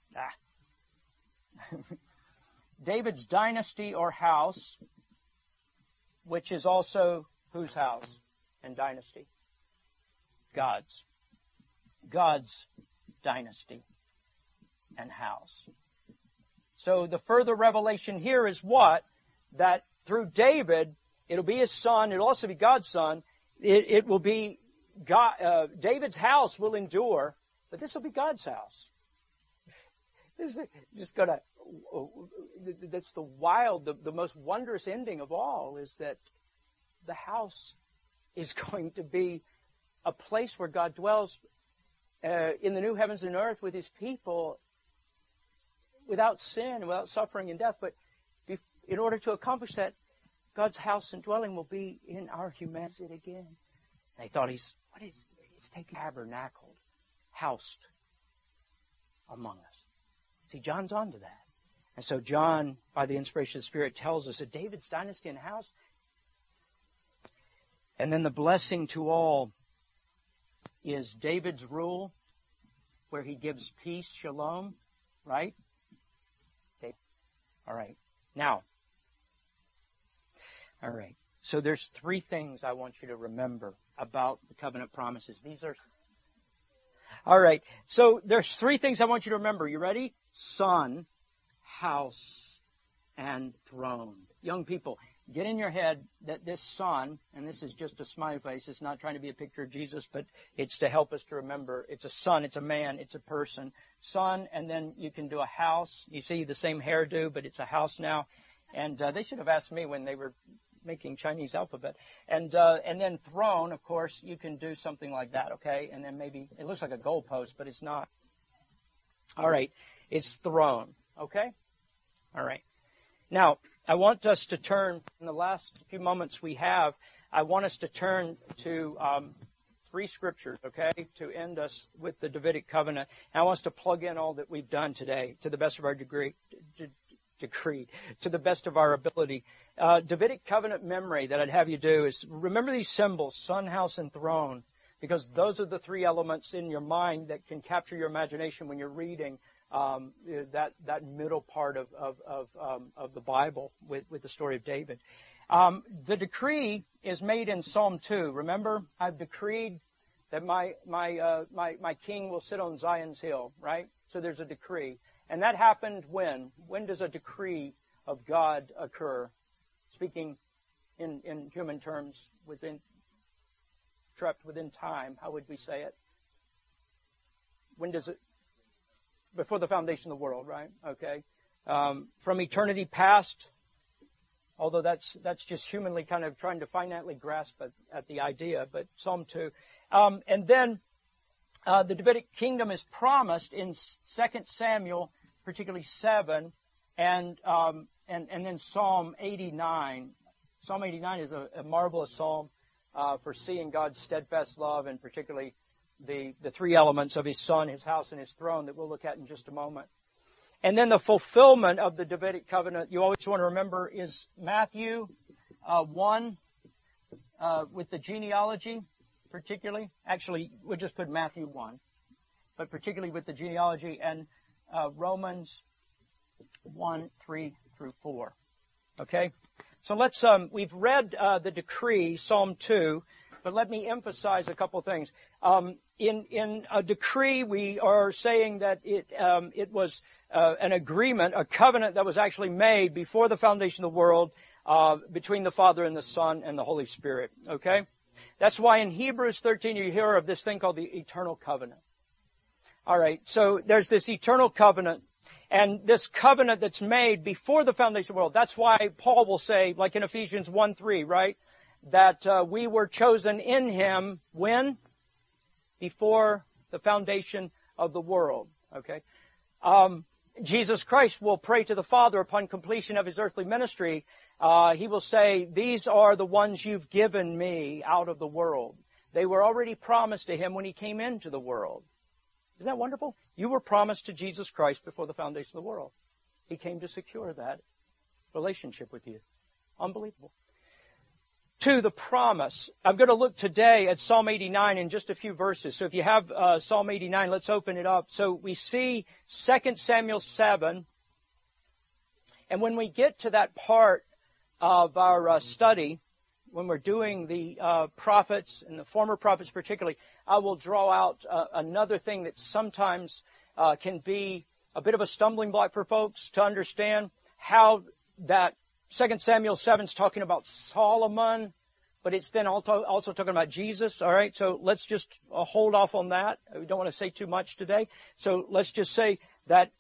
David's dynasty or house, which is also whose house and dynasty? God's. God's dynasty and house. So the further revelation here is what? That through David, it'll be his son, it'll also be God's son, it will be God, David's house will endure, but this will be God's house. This is just gonna, that's the most wondrous ending of all is that the house is going to be a place where God dwells in the new heavens and earth with his people without sin, without suffering and death. But in order to accomplish that, God's house and dwelling will be in our humanity again. And they thought it's taken tabernacled, housed among us. See, John's onto that. And so John, by the inspiration of the Spirit, tells us that David's dynasty and house. And then the blessing to all is David's rule, where he gives peace, shalom, right? Okay. All right. Now, all right. So there's three things I want you to remember about the covenant promises. These are, all right. So there's three things I want you to remember. You ready? Son, house, and throne. Young people, get in your head that this son, and this is just a smiley face, it's not trying to be a picture of Jesus, but it's to help us to remember it's a son, it's a man, it's a person. Son, and then you can do a house. You see the same hairdo, but it's a house now. And they should have asked me when they were making Chinese alphabet. And then throne, of course, you can do something like that, okay? And then maybe, it looks like a goalpost, but it's not. All right, it's throne, okay? All right. Now, I want us to turn, in the last few moments we have, I want us to turn to three scriptures, okay, to end us with the Davidic covenant. And I want us to plug in all that we've done today to the best of our decree, to the best of our ability. Davidic covenant memory that I'd have you do is remember these symbols, son, house, and throne. because those are the three elements in your mind that can capture your imagination when you're reading that middle part of the Bible with the story of David. The decree is made in Psalm 2. Remember, I've decreed that my king will sit on Zion's hill, right? So there's a decree. And that happened when? When does a decree of God occur? Speaking in human terms, trapped within time, how would we say it? When does it? Before the foundation of the world, right? Okay. From eternity past, although that's just humanly kind of trying to finitely grasp at the idea, but Psalm 2. And then the Davidic kingdom is promised in 2 Samuel, particularly 7, and then Psalm 89. Psalm 89 is a marvelous psalm for seeing God's steadfast love, and particularly the three elements of His Son, His house, and His throne that we'll look at in just a moment. And then the fulfillment of the Davidic covenant, you always want to remember, is Matthew 1 with the genealogy, particularly. Actually, we'll just put Matthew 1, but particularly with the genealogy, and Romans 1, 3 through 4. Okay? So we've read the decree, Psalm 2, but let me emphasize a couple things. In a decree, we are saying that it was an agreement, a covenant that was actually made before the foundation of the world between the Father and the Son and the Holy Spirit. Okay? That's why in Hebrews 13 you hear of this thing called the eternal covenant. All right, so there's this eternal covenant, and this covenant that's made before the foundation of the world. That's why Paul will say, like in Ephesians 1:3, right, that we were chosen in Him when? Before the foundation of the world. Okay? Jesus Christ will pray to the Father upon completion of His earthly ministry. He will say, these are the ones you've given me out of the world. They were already promised to Him when He came into the world. Isn't that wonderful? You were promised to Jesus Christ before the foundation of the world. He came to secure that relationship with you. Unbelievable. 2, the promise. I'm going to look today at Psalm 89 in just a few verses. So if you have Psalm 89, let's open it up. So we see 2 Samuel 7. And when we get to that part of our study, when we're doing the prophets, and the former prophets particularly, I will draw out another thing that sometimes can be a bit of a stumbling block for folks to understand how that 2 Samuel 7 is talking about Solomon, but it's then also talking about Jesus. All right, so let's just hold off on that. We don't want to say too much today. So let's just say that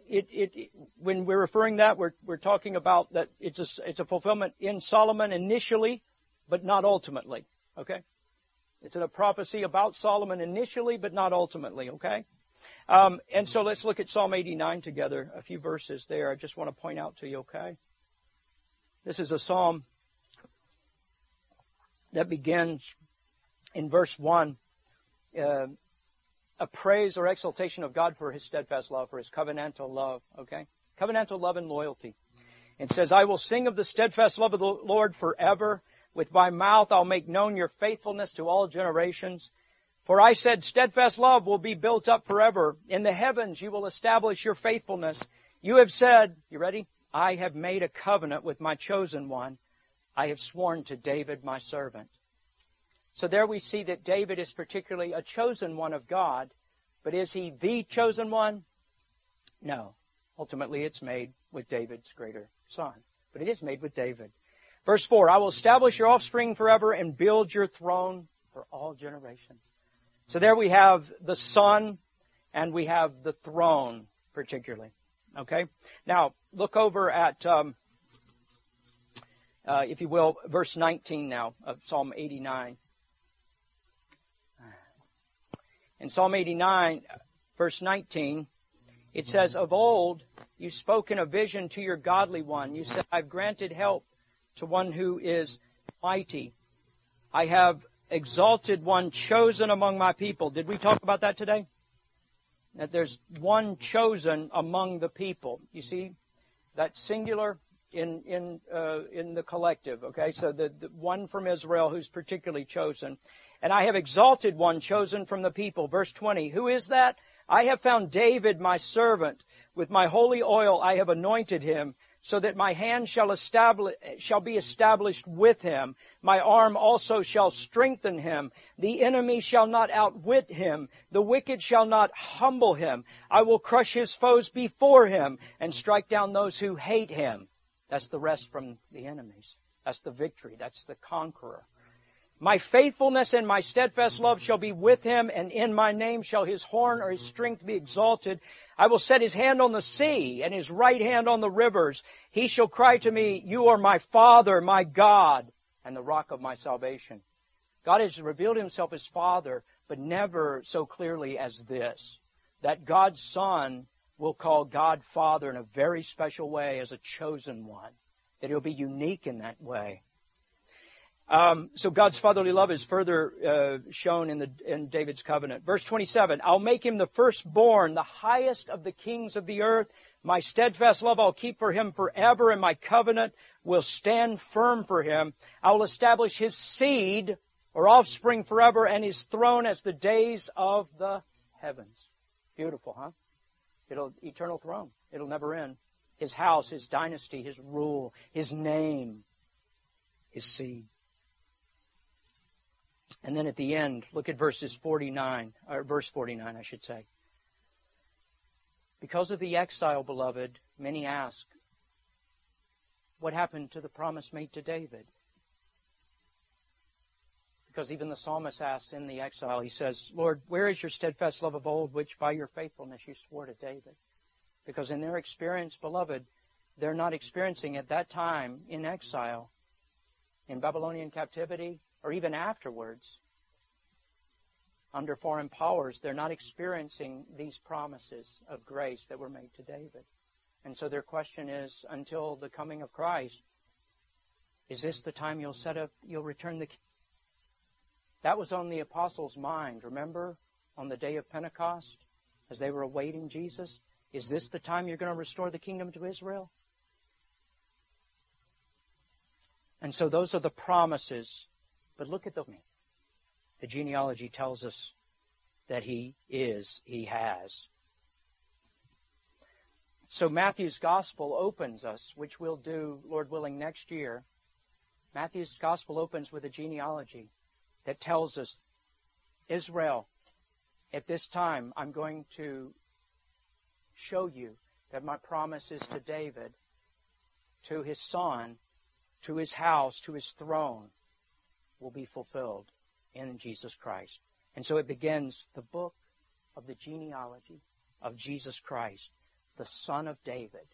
when we're referring that, we're talking about that it's a fulfillment in Solomon initially, but not ultimately. Okay, it's a prophecy about Solomon initially, but not ultimately. Okay, and so let's look at Psalm 89 together. A few verses there. I just want to point out to you. Okay. This is a psalm that begins in verse 1, a praise or exaltation of God for His steadfast love, for His covenantal love, okay? Covenantal love and loyalty. It says, I will sing of the steadfast love of the Lord forever. With my mouth I'll make known your faithfulness to all generations. For I said, steadfast love will be built up forever. In the heavens you will establish your faithfulness. You have said, you ready? I have made a covenant with my chosen one. I have sworn to David, my servant. So there we see that David is particularly a chosen one of God. But is he the chosen one? No. Ultimately, it's made with David's greater son. But it is made with David. Verse 4, I will establish your offspring forever and build your throne for all generations. So there we have the son and we have the throne particularly. Okay? Now, look over at, if you will, verse 19 now of Psalm 89. In Psalm 89, verse 19, it says, of old you spoke in a vision to your godly one. You said, I've granted help to one who is mighty. I have exalted one chosen among my people. Did we talk about that today? That there's one chosen among the people. You see, that singular in the collective. Okay, so the one from Israel who's particularly chosen. And I have exalted one chosen from the people. Verse 20, who is that? I have found David, my servant. With my holy oil I have anointed him, so that my hand shall be established with him. My arm also shall strengthen him. The enemy shall not outwit him. The wicked shall not humble him. I will crush his foes before him and strike down those who hate him. That's the rest from the enemies. That's the victory. That's the conqueror. My faithfulness and my steadfast love shall be with him, and in my name shall his horn or his strength be exalted. I will set his hand on the sea and his right hand on the rivers. He shall cry to me, you are my Father, my God, and the rock of my salvation. God has revealed himself as Father, but never so clearly as this, that God's Son will call God Father in a very special way as a chosen one, that he'll be unique in that way. So God's fatherly love is further shown in David's covenant. Verse 27, I'll make him the firstborn, the highest of the kings of the earth. My steadfast love I'll keep for him forever, and my covenant will stand firm for him. I will establish his seed or offspring forever, and his throne as the days of the heavens. Beautiful, huh? Eternal throne. It'll never end. His house, his dynasty, his rule, his name, his seed. And then at the end, look at verse 49, I should say. Because of the exile, beloved, many ask, what happened to the promise made to David? Because even the psalmist asks in the exile, he says, Lord, where is your steadfast love of old, which by your faithfulness you swore to David? Because in their experience, beloved, they're not experiencing at that time in exile, in Babylonian captivity, or even afterwards, under foreign powers, they're not experiencing these promises of grace that were made to David. And so their question is, until the coming of Christ, is this the time you'll return the kingdom? That was on the apostles' mind, remember, on the day of Pentecost, as they were awaiting Jesus? Is this the time you're going to restore the kingdom to Israel? And so those are the promises. But look at the genealogy tells us that he has. So Matthew's gospel opens us, which we'll do, Lord willing, next year. Matthew's gospel opens with a genealogy that tells us, Israel, at this time, I'm going to show you that my promises to David, to his son, to his house, to his throne, will be fulfilled in Jesus Christ. And so it begins the book of the genealogy of Jesus Christ, the Son of David.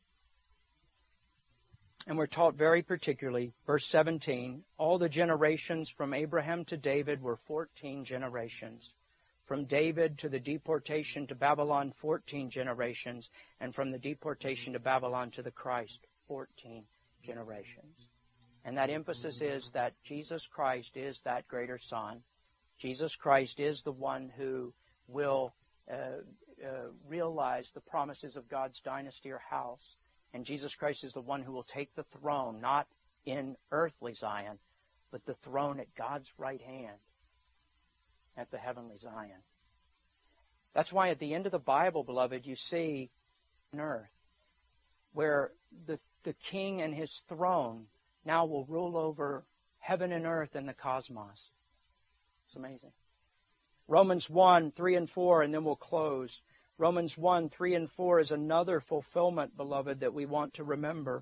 And we're taught very particularly, verse 17, all the generations from Abraham to David were 14 generations. From David to the deportation to Babylon, 14 generations. And from the deportation to Babylon to the Christ, 14 generations. And that emphasis is that Jesus Christ is that greater Son. Jesus Christ is the one who will realize the promises of God's dynasty or house. And Jesus Christ is the one who will take the throne, not in earthly Zion, but the throne at God's right hand, at the heavenly Zion. That's why at the end of the Bible, beloved, you see on earth where the king and his throne now will rule over heaven and earth and the cosmos. It's amazing. Romans 1, 3 and 4, and then we'll close. Romans 1, 3 and 4 is another fulfillment, beloved, that we want to remember.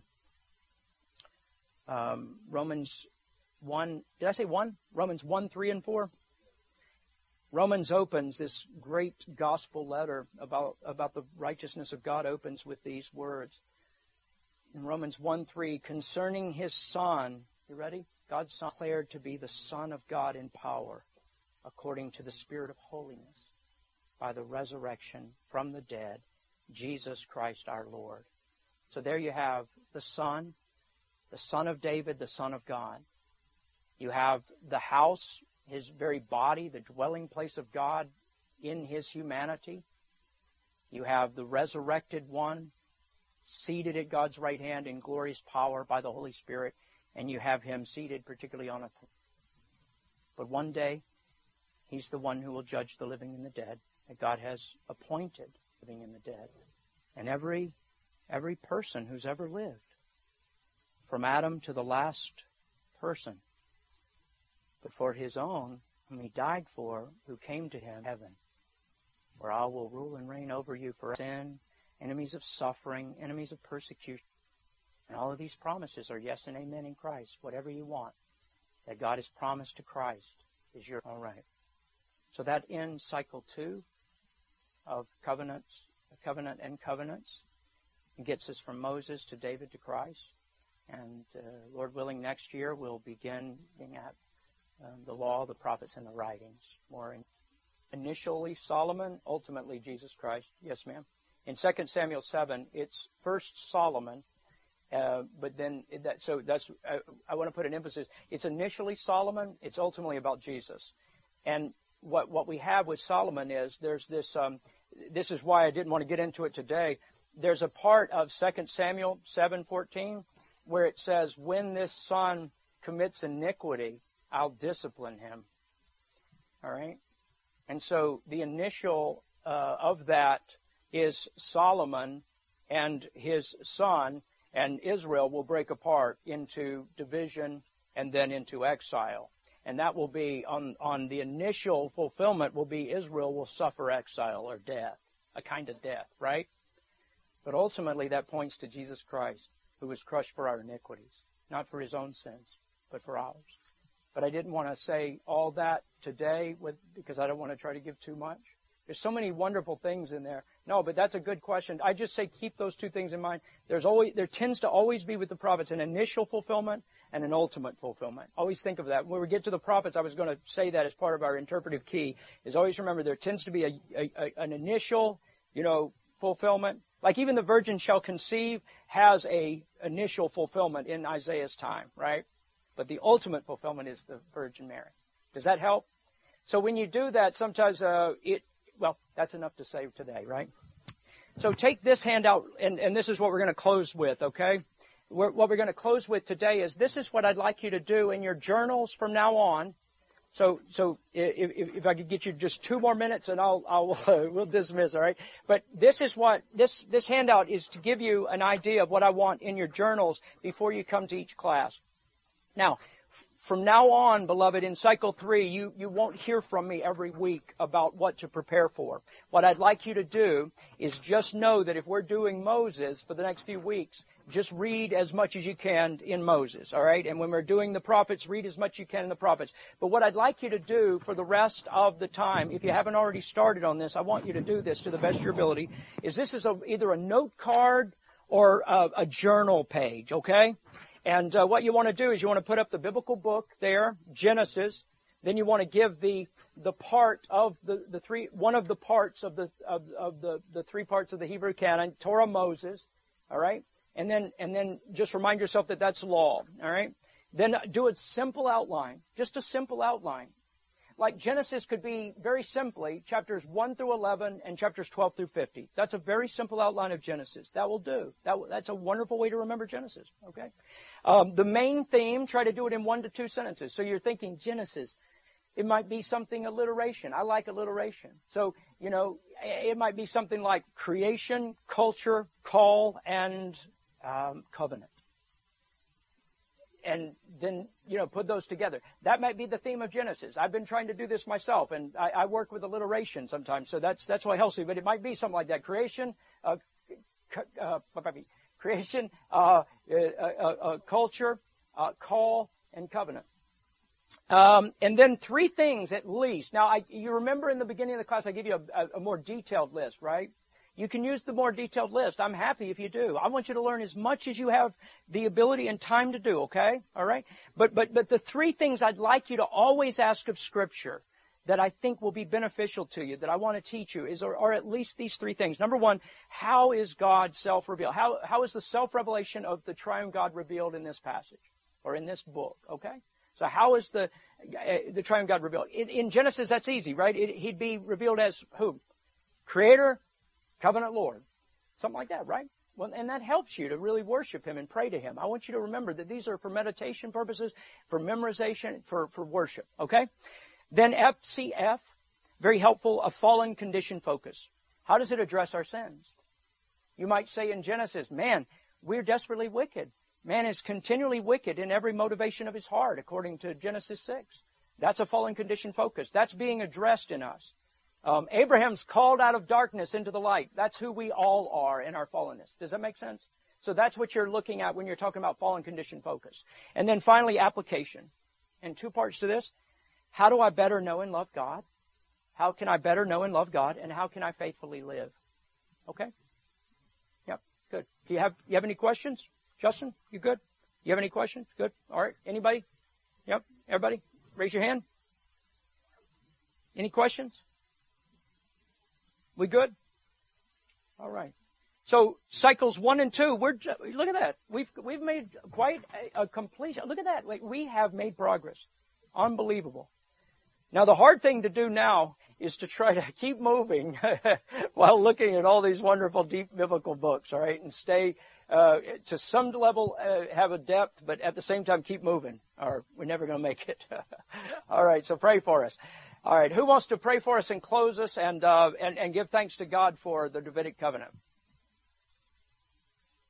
Romans 1, did I say 1? Romans 1, 3 and 4? Romans opens this great gospel letter about the righteousness of God, opens with these words. In Romans 1, 3, concerning his Son, you ready? God's Son declared to be the Son of God in power, according to the Spirit of holiness, by the resurrection from the dead, Jesus Christ our Lord. So there you have the Son of David, the Son of God. You have the house, his very body, the dwelling place of God in his humanity. You have the resurrected one seated at God's right hand in glorious power by the Holy Spirit, and you have him seated particularly on a throne. But one day, he's the one who will judge the living and the dead, that God has appointed living and the dead. And every person who's ever lived, from Adam to the last person, but for his own, whom he died for, who came to him, heaven, where I will rule and reign over you for sin, enemies of suffering, enemies of persecution. And all of these promises are yes and amen in Christ. Whatever you want that God has promised to Christ is yours. All right. So that ends cycle 2 of covenant and covenants. It gets us from Moses to David to Christ. And Lord willing, next year we'll begin at the law, the prophets, and the writings. Initially Solomon, ultimately Jesus Christ. Yes, ma'am. In 2 Samuel 7, it's first Solomon, but then I want to put an emphasis. It's initially Solomon. It's ultimately about Jesus. And what we have with Solomon is there's this. This is why I didn't want to get into it today. There's a part of 2 Samuel 7:14 where it says, "When this son commits iniquity, I'll discipline him." All right? And so the initial of that is Solomon and his son, and Israel will break apart into division and then into exile. And that will be, on the initial fulfillment, will be Israel will suffer exile or death, a kind of death, right? But ultimately that points to Jesus Christ, who was crushed for our iniquities, not for his own sins, but for ours. But I didn't want to say all that today because I don't want to try to give too much. There's so many wonderful things in there. No, but that's a good question. I just say keep those two things in mind. There tends to always be with the prophets an initial fulfillment and an ultimate fulfillment. Always think of that. When we get to the prophets, I was going to say that as part of our interpretive key, is always remember there tends to be an initial, fulfillment. Like even the virgin shall conceive has a initial fulfillment in Isaiah's time, right? But the ultimate fulfillment is the Virgin Mary. Does that help? So when you do that, sometimes that's enough to say today, right? So take this handout, and this is what we're going to close with, okay? What we're going to close with today is this is what I'd like you to do in your journals from now on. So if I could get you just 2 more minutes, and we'll dismiss, all right? But this is what this handout is to give you an idea of what I want in your journals before you come to each class. Now, from now on, beloved, in cycle 3, you won't hear from me every week about what to prepare for. What I'd like you to do is just know that if we're doing Moses for the next few weeks, just read as much as you can in Moses, all right? And when we're doing the prophets, read as much as you can in the prophets. But what I'd like you to do for the rest of the time, if you haven't already started on this, I want you to do this to the best of your ability, is this is either a note card or a journal page, okay? And what you want to do is you want to put up the biblical book there, Genesis. Then you want to give the part of the three, one of the parts of the 3 parts of the Hebrew canon, Torah, Moses, all right? And then just remind yourself that that's law, all right? Then do a simple outline, just a simple outline. Like Genesis could be very simply chapters 1 through 11 and chapters 12 through 50. That's a very simple outline of Genesis. That will do. That's a wonderful way to remember Genesis, okay? The main theme, try to do it in 1 to 2 sentences. So you're thinking Genesis. It might be something alliteration. I like alliteration. So, it might be something like creation, culture, call, and covenant. And then, put those together. That might be the theme of Genesis. I've been trying to do this myself, and I work with alliteration sometimes, so that's why it helps me. But it might be something like that. Creation, culture, call, and covenant. And then 3 things at least. Now, you remember in the beginning of the class I gave you a more detailed list, right? You can use the more detailed list. I'm happy if you do. I want you to learn as much as you have the ability and time to do, okay? All right? But the 3 things I'd like you to always ask of Scripture that I think will be beneficial to you, that I want to teach you, are at least these 3 things. Number 1, how is God self-revealed? How is the self-revelation of the triune God revealed in this passage or in this book, okay? So how is the triune God revealed? In Genesis, that's easy, right? He'd be revealed as who? Creator, Covenant Lord. Something like that, right? Well, and that helps you to really worship Him and pray to Him. I want you to remember that these are for meditation purposes, for memorization, for worship, okay? Then FCF, very helpful, a fallen condition focus. How does it address our sins? You might say in Genesis, man, we're desperately wicked. Man is continually wicked in every motivation of his heart, according to Genesis 6. That's a fallen condition focus. That's being addressed in us. Abraham's called out of darkness into the light. That's who we all are in our fallenness. Does that make sense? So that's what you're looking at when you're talking about fallen condition focus. And then finally, application. And 2 parts to this. How do I better know and love God? How can I better know and love God? And how can I faithfully live? Okay? Yep, good. Do you have any questions? Justin, you good? You have any questions? Good. All right. Anybody? Yep. Everybody? Raise your hand. Any questions? We good? All right. So cycles 1 and 2, look at that. We've made quite a completion. Look at that. We have made progress. Unbelievable. Now the hard thing to do now is to try to keep moving while looking at all these wonderful deep biblical books, all right, and stay to some level have a depth, but at the same time keep moving, or we're never going to make it. All right, so pray for us. All right, who wants to pray for us and close us and give thanks to God for the Davidic covenant?